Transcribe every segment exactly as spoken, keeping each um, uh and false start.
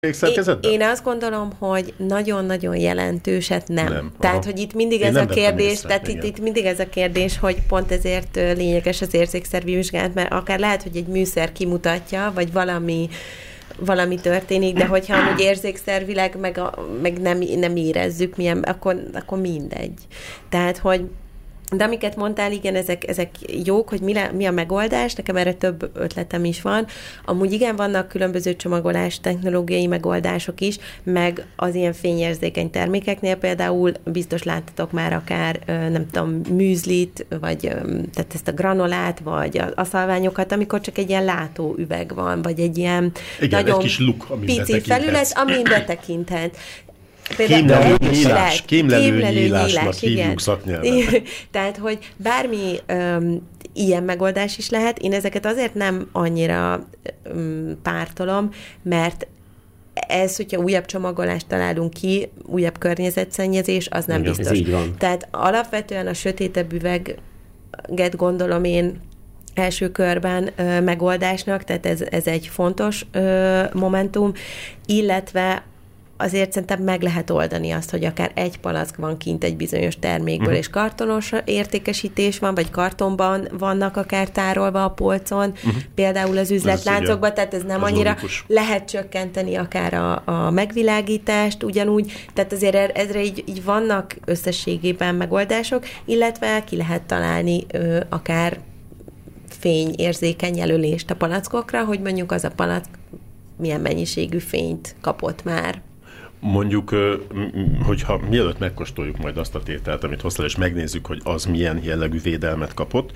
Szerkezetben? Én azt gondolom, hogy nagyon-nagyon jelentőset nem. nem. Tehát, Aha. hogy itt mindig Én ez nem a kérdés, észre, tehát itt, itt mindig ez a kérdés, hogy pont ezért lényeges az érzékszervi vizsgálat, mert akár lehet, hogy egy műszer kimutatja, vagy valami valami történik, de hogyha amúgy érzékszervileg meg, a, meg nem, nem érezzük, milyen, akkor, akkor mindegy. Tehát, hogy de amiket mondtál, igen, ezek, ezek jók, hogy mi, le, mi a megoldás, nekem erre több ötletem is van. Amúgy igen, vannak különböző csomagolás technológiai megoldások is, meg az ilyen fényérzékeny termékeknél például biztos láttatok már akár, nem tudom, műzlit, vagy tehát ezt a granolát, vagy a, a szalványokat, amikor csak egy ilyen látóüveg van, vagy egy ilyen igen, nagyon egy kis luk, pici felület, amin betekinthet. Kémlelő nyílás, kémlelő nyílásnak hívjuk szaknyelven. Tehát, hogy bármi um, ilyen megoldás is lehet, én ezeket azért nem annyira um, pártolom, mert ez, hogyha újabb csomagolást találunk ki, újabb környezetszennyezés, az nem igen, biztos. Ez Tehát alapvetően a sötétebb üveget gondolom én első körben ö, megoldásnak, tehát ez, ez egy fontos ö, momentum, illetve azért szerintem meg lehet oldani azt, hogy akár egy palack van kint egy bizonyos termékből, uh-huh. és kartonos értékesítés van, vagy kartonban vannak akár tárolva a polcon, uh-huh. például az üzletláncokban, tehát ez nem ez annyira logikus. Lehet csökkenteni akár a, a megvilágítást, ugyanúgy, tehát azért ezre így, így vannak összességében megoldások, illetve ki lehet találni ö, akár fényérzékeny jelölést a palackokra, hogy mondjuk az a palack milyen mennyiségű fényt kapott már. Mondjuk, hogyha mielőtt megkóstoljuk majd azt a tételt, amit hoztál, és megnézzük, hogy az milyen jellegű védelmet kapott,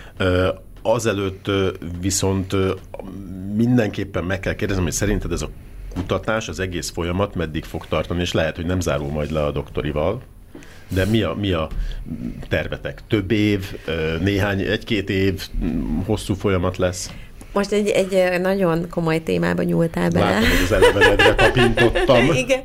azelőtt viszont mindenképpen meg kell kérdeznem, hogy szerinted ez a kutatás, az egész folyamat meddig fog tartani, és lehet, hogy nem zárul majd le a doktorival, de mi a, mi a tervetek? Több év, néhány, egy-két év, hosszú folyamat lesz? Most egy, egy nagyon komoly témába nyúltál bele. Látom, hogy az elevenedre tapintottam. Igen.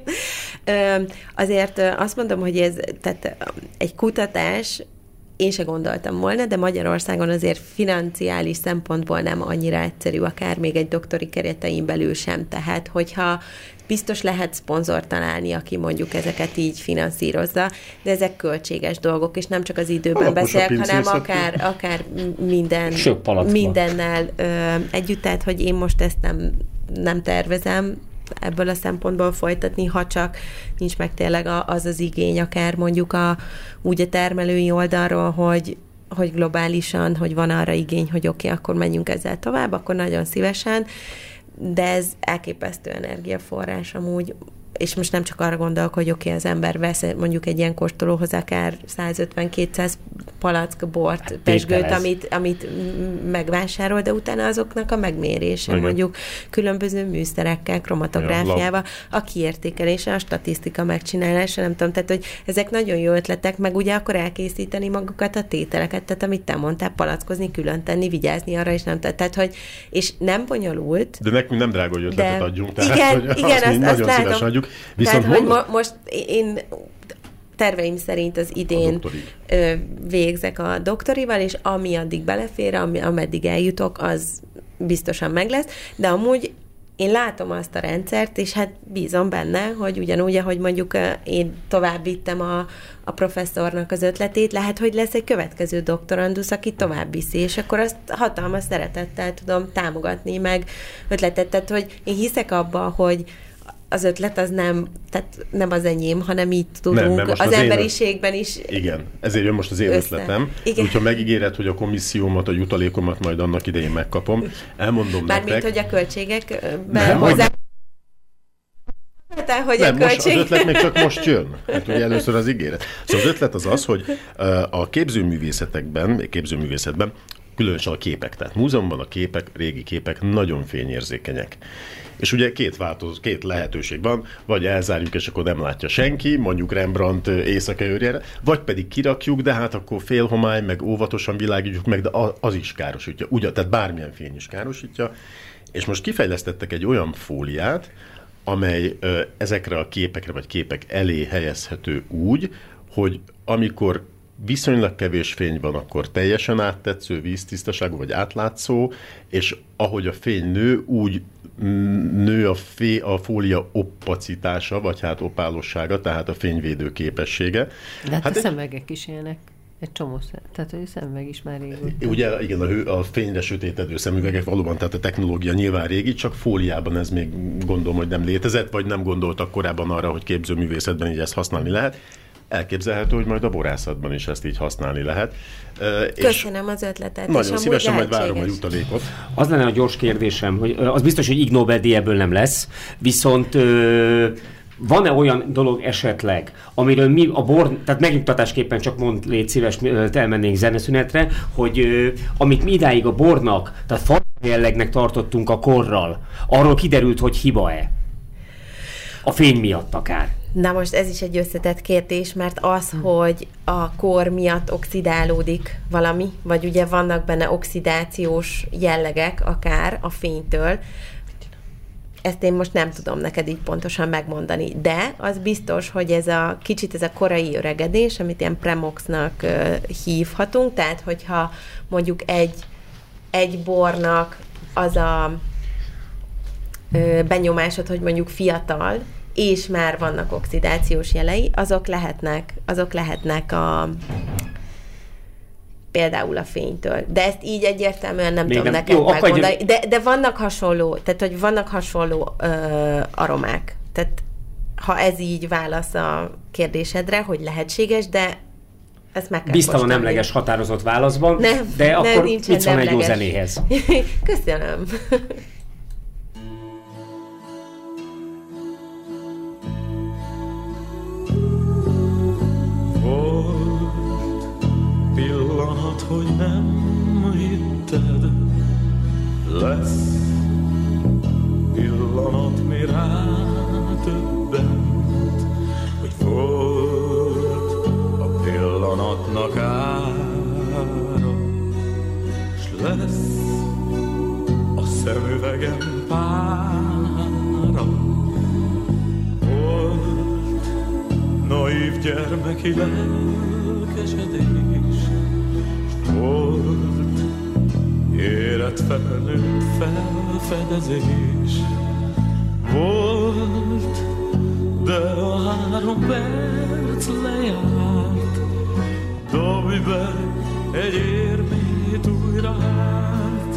Azért azt mondom, hogy ez tehát egy kutatás, én se gondoltam volna, de Magyarországon azért financiális szempontból nem annyira egyszerű, akár még egy doktori keretein belül sem. Tehát, hogyha biztos lehet szponzort találni, aki mondjuk ezeket így finanszírozza, de ezek költséges dolgok, és nem csak az időben beszélek, hanem akár, akár minden, mindennel ö, együtt, tehát, hogy én most ezt nem, nem tervezem ebből a szempontból folytatni, ha csak nincs meg tényleg az az igény, akár mondjuk a, úgy a termelői oldalról, hogy, hogy globálisan, hogy van arra igény, hogy oké, okay, akkor menjünk ezzel tovább, akkor nagyon szívesen, de ez elképesztő energiaforrás amúgy, és most nem csak arra gondolok, hogy oké, okay, az ember vesz mondjuk egy ilyen kóstolóhoz akár százötven-kétszáz palack bort, pezsgőt, amit, amit megvásárol, de utána azoknak a megmérése, igen. mondjuk különböző műszerekkel, kromatográfiával, a kiértékelése, a statisztika megcsinálása, nem tudom, tehát, hogy ezek nagyon jó ötletek, meg ugye akkor elkészíteni magukat a tételeket, tehát amit te mondtál, palackozni, külön tenni, vigyázni arra, és nem tehát, hogy és nem bonyolult. De nekünk nem drága, hogy ötletet de, adjunk, tehát, igen, hogy igen, azt, azt, nagyon azt szívesen adjuk. Viszont tehát, hogy mo- most én terveim szerint az idén ö, végzek a doktorival, és ami addig belefér, ami, ameddig eljutok, az biztosan meg lesz, de amúgy én látom azt a rendszert, és hát bízom benne, hogy ugyanúgy, ahogy mondjuk én tovább vittem a, a professzornak az ötletét, lehet, hogy lesz egy következő doktorandusz, aki tovább viszi, és akkor azt hatalmas szeretettel tudom támogatni, meg ötletet, tehát hogy én hiszek abba, hogy az ötlet az nem, tehát nem az enyém, hanem így tudunk nem, az, az emberiségben is. Igen, ezért jön most az én össze. ötletem. Úgyhogy megígéred, hogy a komissziómat, a jutalékomat majd annak idején megkapom. Elmondom Bármint, nektek. hogy a költségekben hozzá... Te, hogy nem, a most az ötlet még csak most jön. Hát ugye először az ígéret. Szóval az ötlet az az, hogy a képzőművészetekben, képzőművészetben, különösen a képek, tehát múzeumban a képek, régi képek nagyon fényérzékenyek. És ugye két változó, két lehetőség van, vagy elzárjuk, és akkor nem látja senki, mondjuk Rembrandt éjszakai őrjére, vagy pedig kirakjuk, de hát akkor félhomály, meg óvatosan világítjuk meg, de az is károsítja. Ugye, tehát bármilyen fény is károsítja. És most kifejlesztettek egy olyan fóliát, amely ö, ezekre a képekre, vagy képek elé helyezhető úgy, hogy amikor viszonylag kevés fény van, akkor teljesen áttetsző, víztisztaságú vagy átlátszó, és ahogy a fény nő, úgy nő a, fé, a fólia opacitása, vagy hát opálossága, tehát a fényvédő képessége. De hát, hát a egy... szemüvegek is ilyenek. Egy csomó szem. Tehát, hogy a szemüveg is már régóta. Ugye, igen, a, hő, a fényre sötétedő szemüvegek valóban, tehát a technológia nyilván régi, csak fóliában ez még gondolom, hogy nem létezett, vagy nem gondoltak korábban arra, hogy képzőművészetben így ezt használni lehet. Elképzelhető, hogy majd a borászatban is ezt így használni lehet. Köszönöm az ötletet. Nagyon szívesen, majd várom a jutalékot. Az lenne a gyors kérdésem, hogy az biztos, hogy Ig Nobel-díj ebből nem lesz, viszont van-e olyan dolog esetleg, amiről mi a bor, tehát megnyugtatásképpen csak mond, légy szíves, elmennénk zeneszünetre, hogy amit mi idáig a bornak, tehát fajta jellegnek tartottunk a korral, arról kiderült, hogy hiba-e? A fény miatt akár. Na most ez is egy összetett kérdés, mert az, hm. hogy a kor miatt oxidálódik valami, vagy ugye vannak benne oxidációs jellegek akár a fénytől, ezt én most nem tudom neked így pontosan megmondani, de az biztos, hogy ez a kicsit ez a korai öregedés, amit ilyen premoxnak uh, hívhatunk, tehát hogyha mondjuk egy, egy bornak az a uh, benyomásod, hogy mondjuk fiatal, és már vannak oxidációs jelei, azok lehetnek, azok lehetnek a például a fénytől. De ezt így egyértelműen nem Még tudom nem. neked Jó, megmondani. Egy... De, de vannak hasonló, tehát hogy vannak hasonló ö, aromák. Tehát ha ez így válasz a kérdésedre, hogy lehetséges, de ezt meg kell Biztos a nemleges határozott válaszban, nem, de nem, akkor mit szól egy jó zenéhez? Köszönöm. Pillanat, hogy nem hitted, lesz pillanat, mi rádöbbent, hogy volt a pillanatnak ára, s lesz a szemüvegem pára. Volt naív gyermeki lelkesedés, volt érett felnőtt felfedezés, volt, de a három perc lejárt, dobj be egy érmét újra hát.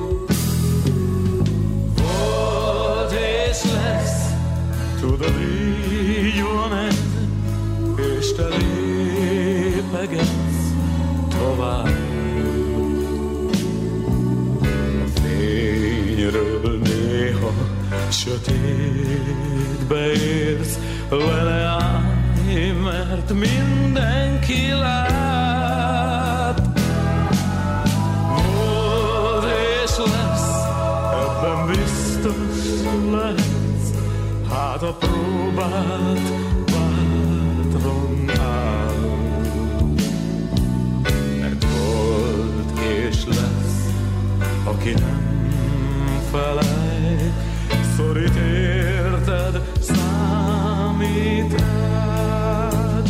Volt és lesz, tudod, így van ez, és te lépegetsz tovább. A fényről néha sötétbe érsz, vele állj, mert mindenki lát. Volt és lesz, ebben biztos lehetsz, hát a próbát bátran áll. Mert volt és lesz, aki nem felejt, szorít érted, számít rád.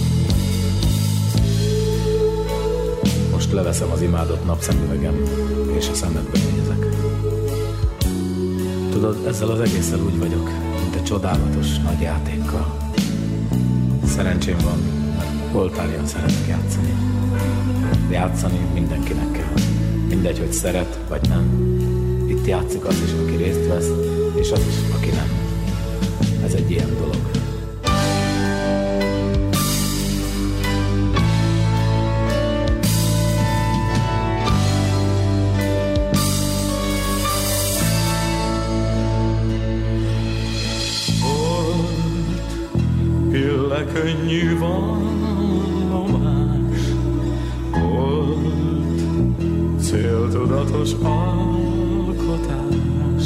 Most leveszem az imádott napszemüvegem, és a szemedbe nézek. Tudod, ezzel az egésszel úgy vagyok, mint egy csodálatos nagy játékkal. Szerencsém van, mert holtáljan szeretek játszani. Játszani mindenkinek kell. Mindegy, hogy szeret, vagy nem. Itt játszik az is, aki részt vesz, és az is, aki nem. Ez egy ilyen dolog. Könnyű vallomás, volt céltudatos alkotás,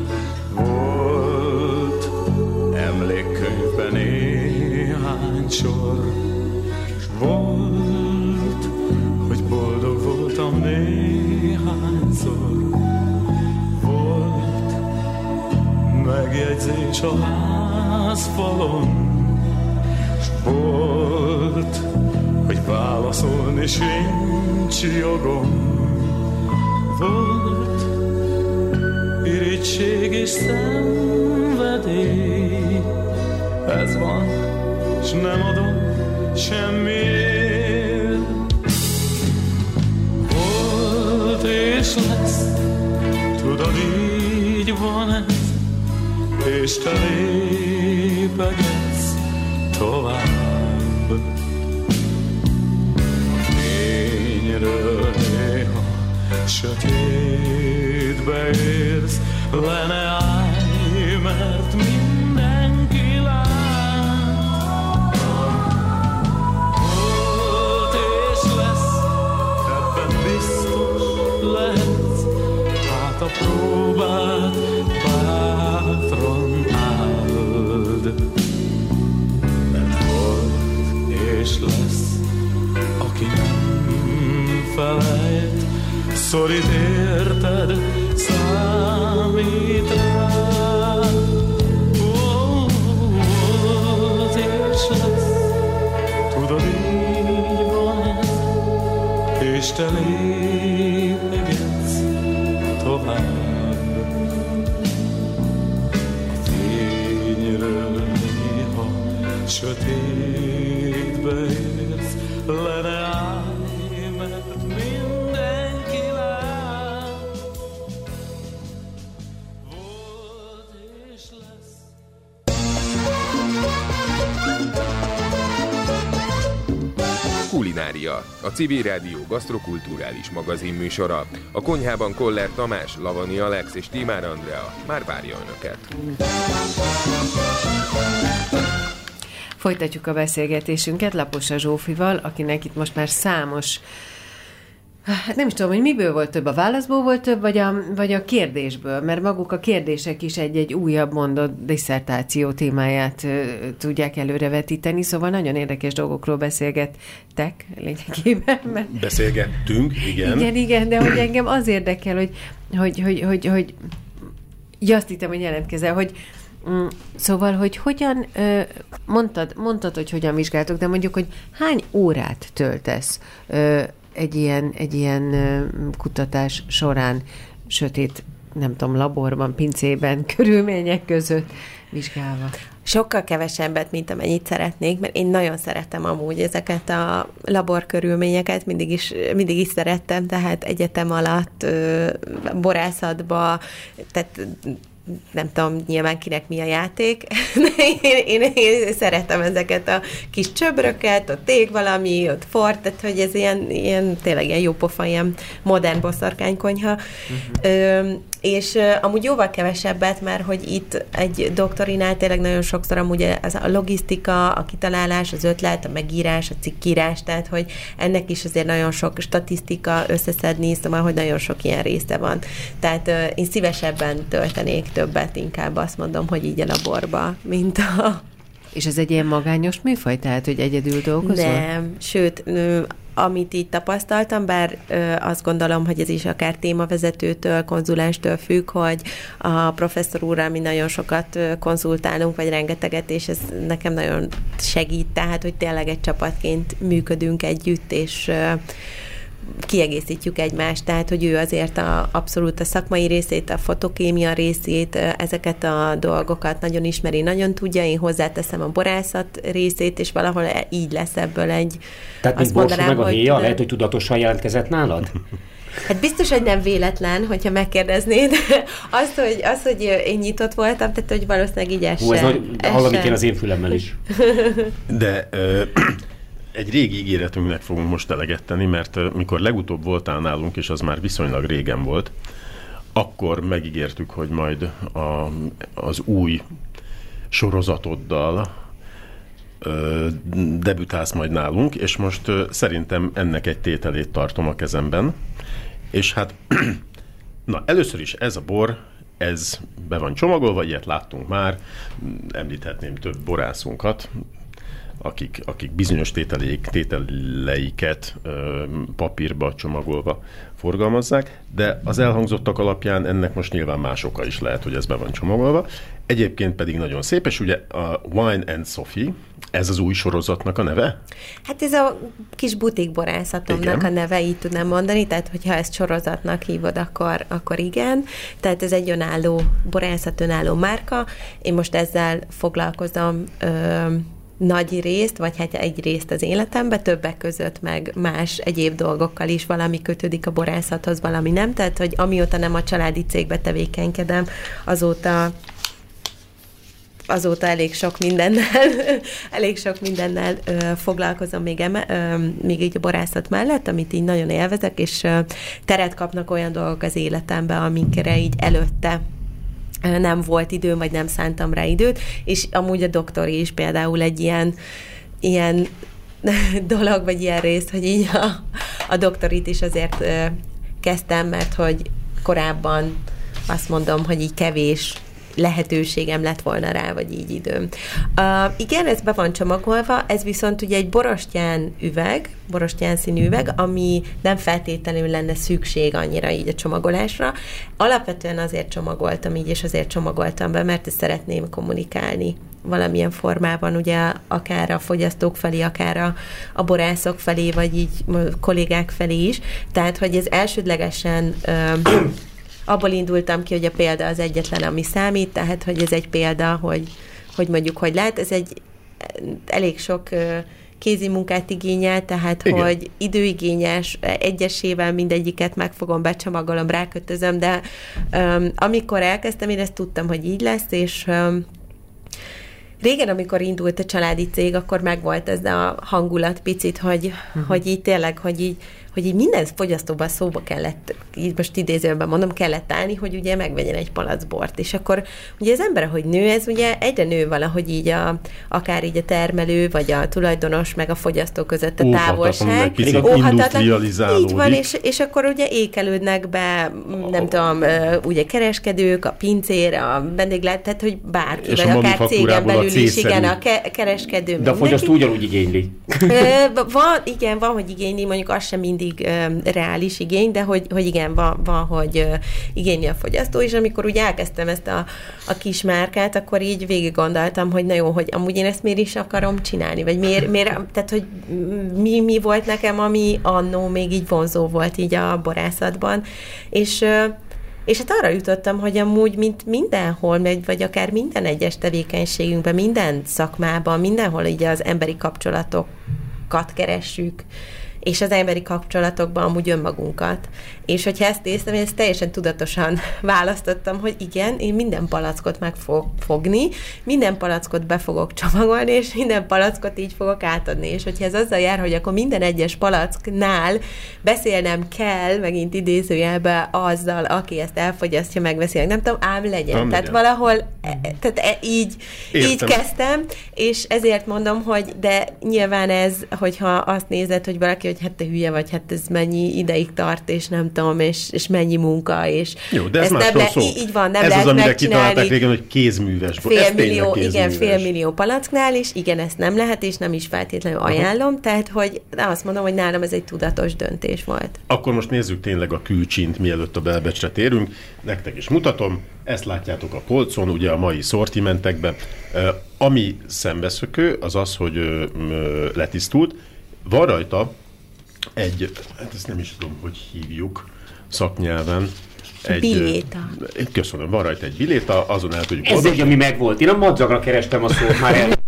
volt emlékkönyvben néhány sor, s volt, hogy boldog voltam néhányszor, volt megjegyzés a házfalon, volt, hogy válaszolni sincs jogom, volt, irítség és szenvedély. Ez van, s nem adom semmiért. Volt és lesz, tudod, így van ez, és te lépegetsz tovább. A fényről néha sötétbe érsz, le ne állj, mert mindenki lát. Volt és lesz, ebben biztos lehetsz, hát a próbát bátran áld. Mert volt és lesz, aki nem felejt, szorít érted, számít rád. Volt és lesz, tudod, így van ez, és te lépegetsz tovább. A fényről néha sötétbe érsz, le ne állj, mert mindenki lát. Volt és lesz. Kulinária, a Civil Rádió gasztrokulturális magazinműsora. A konyhában Koller Tamás, Lavani Alex és Tímár Andrea már várja Önöket. Folytatjuk a beszélgetésünket Laposa Zsófival, akinek itt most már számos, hát nem is tudom, hogy miből volt több, a válaszból volt több, vagy a, vagy a kérdésből, mert maguk a kérdések is egy-egy újabb mondott disszertáció témáját uh, tudják előrevetíteni, szóval nagyon érdekes dolgokról beszélgettek lényegében. Mert... Beszélgettünk, igen. Igen, igen, de hogy engem az érdekel, hogy, hogy, hogy, hogy, hogy ja, azt hittem, hogy jelentkezel, hogy mm, szóval, hogy hogyan, uh, mondtad, mondtad, hogy hogyan vizsgáltok, de mondjuk, hogy hány órát töltesz uh, egy ilyen, egy ilyen kutatás során, sötét, nem tudom, laborban, pincében, körülmények között vizsgálva? Sokkal kevesebbet, mint amennyit szeretnék, mert én nagyon szeretem amúgy ezeket a laborkörülményeket, mindig is, mindig is szerettem, tehát egyetem alatt, borászatba, tehát nem tudom, nyilván kinek mi a játék. én, én, én szeretem ezeket a kis csöbröket, ott ég valami, ott fort, tehát hogy ez ilyen, ilyen tényleg ilyen jópofa, ilyen modern boszorkánykonyha. Uh-huh. Ö, és uh, amúgy jóval kevesebbet, mert hogy itt egy doktorinál tényleg nagyon sokszor amúgy az a logisztika, a kitalálás, az ötlet, a megírás, a cikkírás, tehát hogy ennek is azért nagyon sok statisztika összeszedni, szóval, hogy nagyon sok ilyen része van. Tehát uh, én szívesebben töltenék többet, inkább azt mondom, hogy így a laborba, mint a... És ez egy ilyen magányos műfaj, tehát, hogy egyedül dolgozol? Nem, sőt, amit így tapasztaltam, bár ö, azt gondolom, hogy ez is akár témavezetőtől, konzulenstől függ, hogy a professzor úrral mi nagyon sokat ö, konzultálunk, vagy rengeteget, és ez nekem nagyon segít, tehát, hogy tényleg egy csapatként működünk együtt, és ö, kiegészítjük egymást, tehát, hogy ő azért a, abszolút a szakmai részét, a fotokémia részét, ezeket a dolgokat nagyon ismeri, nagyon tudja, én hozzáteszem a borászat részét, és valahol így lesz ebből egy... Tehát, mint Borsó meg a héja, hogy... lehet, hogy tudatosan jelentkezett nálad? Hát biztos, hogy nem véletlen, hogyha megkérdeznéd. Azt, hogy, az, hogy én nyitott voltam, tehát, hogy valószínűleg így essen. Hú, ez nagy, hallani kell az én fülemmel is. De... Ö, egy régi ígéretünknek fogunk most eleget tenni, mert uh, mikor legutóbb voltál nálunk, és az már viszonylag régen volt, akkor megígértük, hogy majd a, az új sorozatoddal uh, debütálsz majd nálunk, és most uh, szerintem ennek egy tételét tartom a kezemben. És hát, na először is ez a bor, ez be van csomagolva, ilyet láttunk már, említhetném több borászunkat, Akik, akik bizonyos tételék, tételeiket ö, papírba csomagolva forgalmazzák, de az elhangzottak alapján ennek most nyilván más oka is lehet, hogy ez be van csomagolva. Egyébként pedig nagyon szép, és ugye a Wine and Sophie, ez az új sorozatnak a neve? Hát ez a kis butikborászatomnak igen. a neve, így tudnám mondani, tehát hogyha ezt sorozatnak hívod, akkor, akkor igen. Tehát ez egy önálló borászat, önálló márka. Én most ezzel foglalkozom ö, nagy részt, vagy hát egy részt az életemben, többek között meg más egyéb dolgokkal is valami kötődik a borászathoz, valami nem. Tehát, hogy amióta nem a családi cégbe tevékenykedem, azóta azóta elég sok mindennel, elég sok mindennel ö, foglalkozom még, eme, ö, még így a borászat mellett, amit így nagyon élvezek, és ö, teret kapnak olyan dolgok az életemben, amikre így előtte ö, nem volt időm, vagy nem szántam rá időt, és amúgy a doktori is például egy ilyen, ilyen dolog, vagy ilyen rész, hogy így a, a doktorit is azért ö, kezdtem, mert hogy korábban azt mondom, hogy így kevés lehetőségem lett volna rá, vagy így időm. Uh, igen, ez be van csomagolva, ez viszont ugye egy borostyán üveg, borostyán színű üveg, ami nem feltétlenül lenne szükség annyira így a csomagolásra. Alapvetően azért csomagoltam így, és azért csomagoltam be, mert ezt szeretném kommunikálni valamilyen formában, ugye akár a fogyasztók felé, akár a, a borászok felé, vagy így kollégák felé is. Tehát, hogy ez elsődlegesen uh, abból indultam ki, hogy a példa az egyetlen, ami számít, tehát, hogy ez egy példa, hogy, hogy mondjuk, hogy lehet, ez egy elég sok kézi munkát igényel, tehát, igen. hogy időigényes, egyesével mindegyiket megfogom, becsomagolom, rákötözöm, de um, amikor elkezdtem, én ezt tudtam, hogy így lesz, és um, régen, amikor indult a családi cég, akkor megvolt ez a hangulat picit, hogy, uh-huh. hogy így tényleg, hogy így hogy így minden fogyasztóban szóba kellett, így most idézőben mondom, kellett állni, hogy ugye megvegyen egy palack bort. És akkor ugye az ember, ahogy nő, ez ugye egyre nő valahogy így a, akár így a termelő, vagy a tulajdonos, meg a fogyasztó között a óhatatlan, távolság. industrializálódik. Így van, és, és akkor ugye ékelődnek be, nem oh. tudom, ugye kereskedők, a pincér, a vendéglát, tehát hogy bárki, vagy akár cégen belül is, igen, a ke- kereskedő. De mindenki. a fogyasztó ugyanúgy igényli. Van, igen, van, hogy igényli, mondjuk az sem mindig uh, reális igény, de hogy, hogy igen, van, van hogy uh, igényli a fogyasztó, és amikor úgy elkezdtem ezt a, a kis márkát, akkor így végig gondoltam, hogy na jó, hogy amúgy én ezt miért is akarom csinálni, vagy miért, miért tehát, hogy mi, mi volt nekem, ami annó még így vonzó volt így a borászatban, és uh, és hát arra jutottam, hogy amúgy, mint mindenhol, vagy akár minden egyes tevékenységünkben, minden szakmában, mindenhol így az emberi kapcsolatokat keressük, és az emberi kapcsolatokban amúgy önmagunkat. És hogyha ezt néztem, én ezt teljesen tudatosan választottam, hogy igen, én minden palackot meg fogok fogni, minden palackot be fogok csomagolni, és minden palackot így fogok átadni. És hogyha ez azzal jár, hogy akkor minden egyes palacknál beszélnem kell, megint idézőjelben azzal, aki ezt elfogyasztja, megveszi, nem tudom, ám legyen. Nem tehát legyen. valahol tehát így, így kezdtem, és ezért mondom, hogy de nyilván ez, hogyha azt nézed, hogy valaki, hogy hát te hülye vagy, hát ez mennyi ideig tart, és nem tudom, és, és mennyi munka, és jó, de ez másról le, szó. Így van, nem ez lehet az, amire megcsinálni. kitalálták régen, hogy kézműves. Félmillió, igen, félmillió palacknál is, igen, ezt nem lehet, és nem is feltétlenül ajánlom, uh-huh. tehát, hogy azt mondom, hogy nálam ez egy tudatos döntés volt. Akkor most nézzük tényleg a külcsint, mielőtt a belbecsre térünk. Nektek is mutatom, ezt látjátok a polcon, ugye a mai szortimentekben. Ami szembeszökő, az az, hogy letisztult. Van rajta egy, hát ezt nem is tudom, hogy hívjuk szaknyelven. Egy, biléta. Köszönöm, van rajta egy biléta, azon el tudjuk Ez olvasni. egy, ami megvolt. Én a madzagra kerestem a szót már el.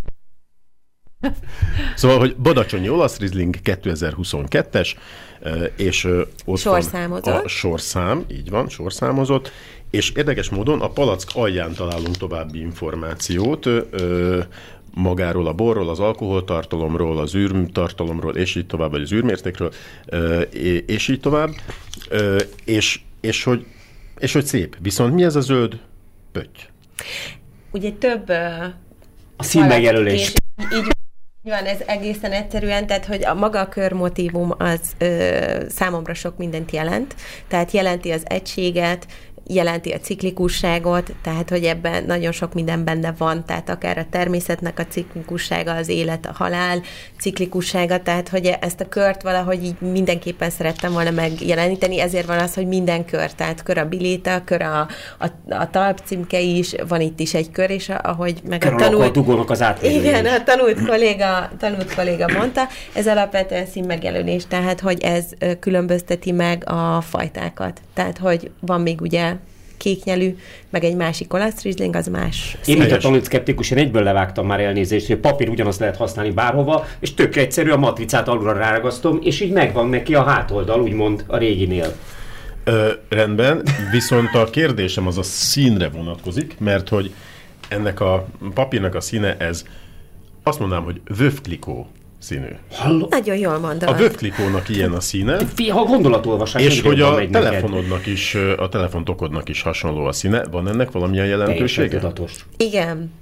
Szóval, hogy Badacsonyi olasz rizling kétezer-huszonkettes, és ott sorszámozott. van a sorszám, így van, sorszámozott, és érdekes módon a palack alján találunk további információt, magáról a borról, az alkoholtartalomról, az űrtartalomról, és így tovább, vagy az űrmértékről, és így tovább, és, és, hogy, és hogy szép. Viszont mi ez a zöld pötty? Ugye több... A színmegjelölés. Így van, ez egészen egyszerűen, tehát, hogy a maga a körmotívum az ö, számomra sok mindent jelent, tehát jelenti az egységet, jelenti a ciklikusságot, tehát hogy ebben nagyon sok minden benne van, tehát akár a természetnek a ciklikussága, az élet, a halál ciklikussága, tehát hogy ezt a kört valahogy így mindenképpen szerettem volna megjeleníteni, ezért van az, hogy minden kör, tehát kör a biléta, kör a, a, a talpcímke is, van itt is egy kör, és ahogy meg kör a tanult... az átvédő. Igen, a tanult kolléga, tanult kolléga mondta, ez alapvetően színmegjelölés, tehát hogy ez különbözteti meg a fajtákat. Tehát, hogy van még ugye kéknyelű, meg egy másik olasz rizling, az más. Én, mint a tanult szkeptikus, én egyből levágtam már elnézést, hogy a papír ugyanazt lehet használni bárhova, és tök egyszerű, a matricát alulra ráragasztom, és így megvan neki a hátoldal, úgymond a réginél. Ö, rendben, viszont a kérdésem az a színre vonatkozik, mert hogy ennek a papírnak a színe, ez azt mondanám, hogy vövklikó színű. Halló? Nagyon jól mondod. A vövklikónak ilyen a színe. Ha gondolatolvasás, és hogy a telefonodnak is, a telefontokodnak is hasonló a színe. Van ennek valamilyen jelentősége? Teljesen tudatos. Igen.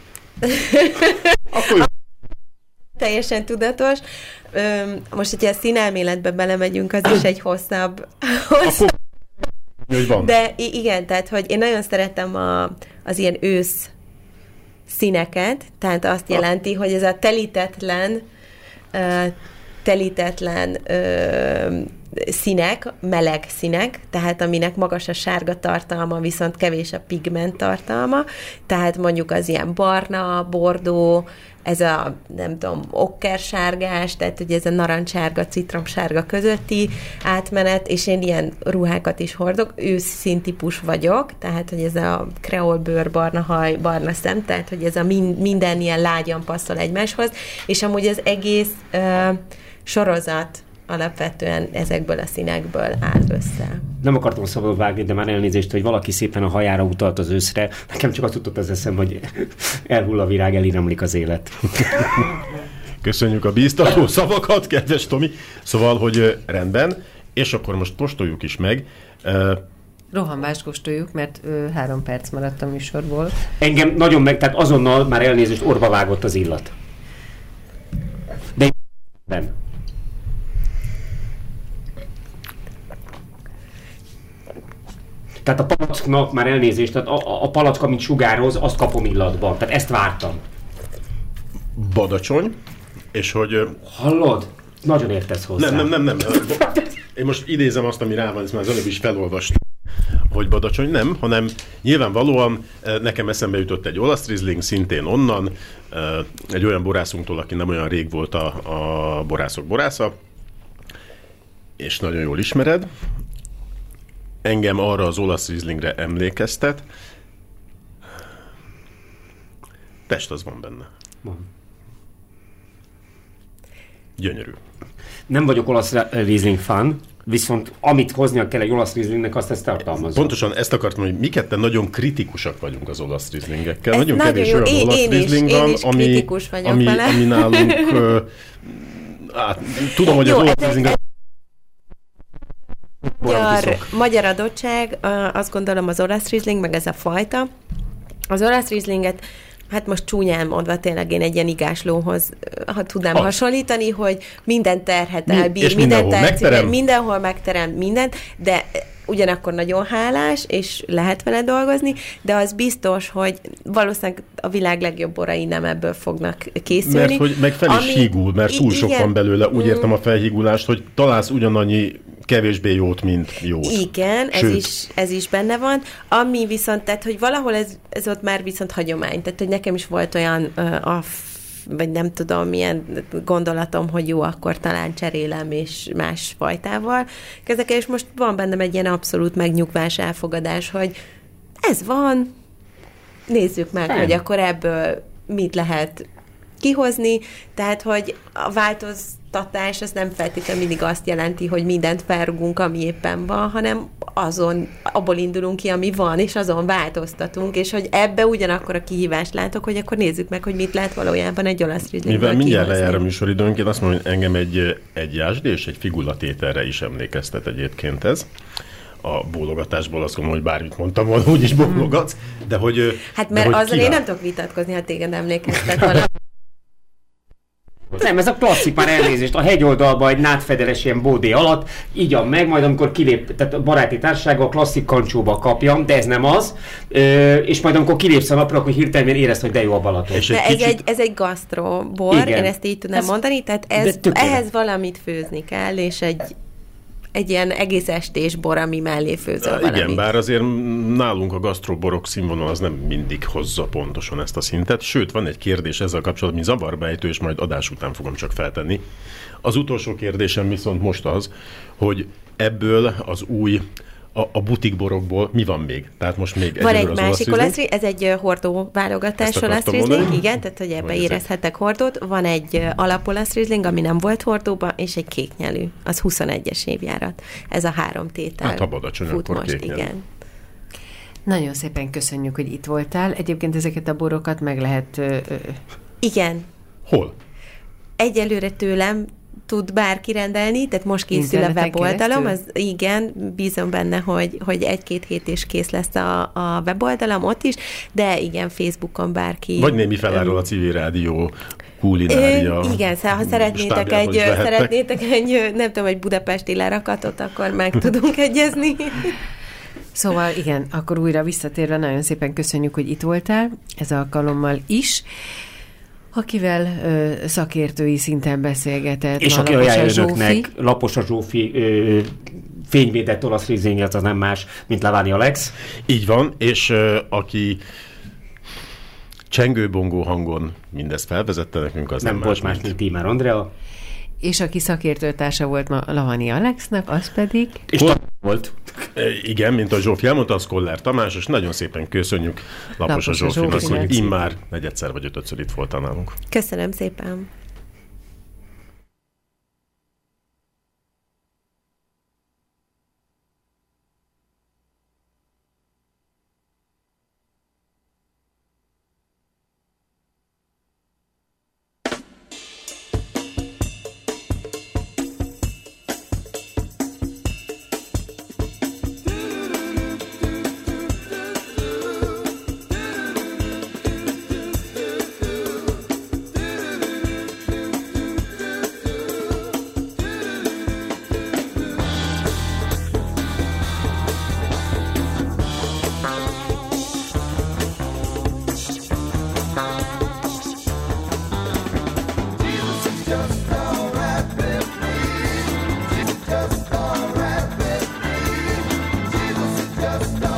Akkor... Teljesen tudatos. Most, hogyha a színelméletbe belemegyünk, az is egy hosszabb... hosszabb. Akkor... van. De igen, tehát, hogy én nagyon szeretem a, az ilyen ősz színeket, tehát azt jelenti, hogy ez a telítetlen uh, telítetlen uh, színek, meleg színek, tehát aminek magas a sárga tartalma, viszont kevés a pigment tartalma, tehát mondjuk az ilyen barna, bordó, ez a, nem tudom, okkersárgás, tehát ugye ez a narancssárga, citromsárga közötti átmenet, és én ilyen ruhákat is hordok, őszszíntípus vagyok, tehát hogy ez a kreolbőr, barna haj, barna szem, tehát hogy ez a min- minden ilyen lágyan passzol egymáshoz, és amúgy az egész uh, sorozat alapvetően ezekből a színekből áll össze. Nem akartam szabadon vágni, de már elnézést, hogy valaki szépen a hajára utalt az őszre. Nekem csak azt jutott az eszem, hogy elhull a virág, eliramlik az élet. Köszönjük a bíztató szavakat, kedves Tomi. Szóval, hogy rendben, és akkor most kóstoljuk is meg. Rohanvást kóstoljuk, mert ö, három perc maradt a műsorból. Engem nagyon meg, tehát azonnal már elnézést, orba vágott az illat. De nem. Tehát a palacknak már elnézést, tehát a, a palack, amit sugároz, azt kapom illatban. Tehát ezt vártam. Badacsony, és hogy... Hallod? Nagyon értesz hozzá. Nem, nem, nem, nem. Én most idézem azt, ami rá van, ezt már az előbb is felolvastam, hogy badacsony nem, hanem nyilvánvalóan nekem eszembe jutott egy olasz rizling, szintén onnan, egy olyan borászunktól, aki nem olyan rég volt a, a borászok borásza, és nagyon jól ismered. Engem arra az olasz rizlingre emlékeztet. Test az van benne. Van. Gyönyörű. Nem vagyok olasz rizling fan, viszont amit hoznia kell egy olasz rizlingnek, azt ezt tartalmazza. Pontosan ezt akartam, hogy mi ketten nagyon kritikusak vagyunk az olasz rizlingekkel. Ez nagyon nagyon kevés jó. olyan Én, olasz én rizling is, van, én is ami, kritikus vagyok ami, vele. ami nálunk... uh, át, tudom, hogy jó, az olasz rizling... Magyar, magyar adottság, azt gondolom az olasz rizling, meg ez a fajta. Az olasz rizlinget, hát most csúnyán mondva tényleg én egy ilyen igáslóhoz ha tudnám az. hasonlítani, hogy minden terhet elbír, és minden mindenhol terhet, megterem. mindenhol megterem mindent, de ugyanakkor nagyon hálás, és lehet vele dolgozni, de az biztos, hogy valószínűleg a világ legjobb borai nem ebből fognak készülni. Mert hogy meg fel is ami, hígul, mert túl sok igen, van belőle, úgy értem a felhígulást, hogy találsz ugyanannyi kevésbé jót, mint jót. Igen, ez is, ez is benne van. Ami viszont, tehát, hogy valahol ez, ez ott már viszont hagyomány. Tehát, hogy nekem is volt olyan uh, a vagy nem tudom, milyen gondolatom, hogy jó, akkor talán cserélem és más fajtával kezdek el, és most van bennem egy ilyen abszolút megnyugvás, elfogadás, hogy ez van, nézzük meg, nem. hogy akkor ebből mit lehet kihozni, tehát, hogy a változtatás az nem feltétlenül mindig azt jelenti, hogy mindent felrugunk, ami éppen van, hanem azon, abból indulunk ki, ami van, és azon változtatunk, és hogy ebbe ugyanakkor a kihívást látok, hogy akkor nézzük meg, hogy mit lehet valójában egy olasz rizlingből Mivel mindjárt kihozni. lejár a műsoridőnk, én azt mondom, hogy engem egy, egy jásd és egy figulatételre is emlékeztet egyébként ez. A bólogatásból azt gondolom, hogy bármit mondtam volna, úgyis bólogatsz, de hogy... Hát mert de hogy azzal kivál... én nem tudok vitatkozni, ha téged emlékeztet valami. Nem, ez a klasszik, már elnézést, a hegyoldalban egy nádfederes ilyen bódé alatt, igyam meg, majd amikor kilép, tehát a baráti társasága a klasszik kancsóba kapjam, de ez nem az, ö, és majd amikor kilépsz a napra, akkor hirtelen érezd, hogy de jó a Balaton. De ez, kicsit... egy, ez egy gasztrobor, én ezt így tudnám ez, mondani, tehát ez, ehhez valamit főzni kell, és egy egy ilyen egész estés bor, ami mellé főzöl ja, valamit. Igen, bár azért nálunk a gasztroborok színvonal az nem mindig hozza pontosan ezt a szintet, sőt, van egy kérdés ezzel kapcsolatban, mi zavarbejtő, és majd adás után fogom csak feltenni. Az utolsó kérdésem viszont most az, hogy ebből az új A, a butikborokból mi van még? Tehát most még van egy másik olasz, ez egy hordó válogatás olasz rizling, igen, tehát hogy ebbe érezhetek hordót. Van egy alapolasz rizling, ami nem volt hordóban, és egy kéknyelű. Az huszonegyes évjárat. Ez a három tétel. Hát ha badacsony, fut akkor most, kéknyelű. igen. Nagyon szépen köszönjük, hogy itt voltál. Egyébként ezeket a borokat meg lehet... Ö, ö... Igen. Hol? Egyelőre tőlem tud bárki rendelni, tehát most készül a weboldalom, az igen, bízom benne, hogy, hogy egy-két hét is kész lesz a, a weboldalom ott is, de igen, Facebookon bárki... Vagy némi feláról a civil rádió kulinária. Ö, igen, ha szeretnétek egy, szeretnétek egy, nem tudom, egy budapesti lerakatot, akkor meg tudunk egyezni. Szóval igen, akkor újra visszatérve nagyon szépen köszönjük, hogy itt voltál, ez alkalommal is, akivel ö, szakértői szinten beszélgetett. És aki ajánlja önöknek Lapos a Zsófi ö, fényvédett olasz rizlinget, az nem más, mint Lavani Alex. Így van, és ö, aki csengő-bongó hangon mindezt felvezette nekünk, az nem, nem volt más, mint, mint Tímár Andrea. És aki szakértőtársa volt ma Lavani Alexnek, az pedig... És Kol- volt. Igen, mint a Zsófi elmondta, az Koller Tamás, és nagyon szépen köszönjük Lapos, Lapos a Zsófinak, hogy immár negyedszer vagy ötödször itt voltál nálunk. Köszönöm szépen. Just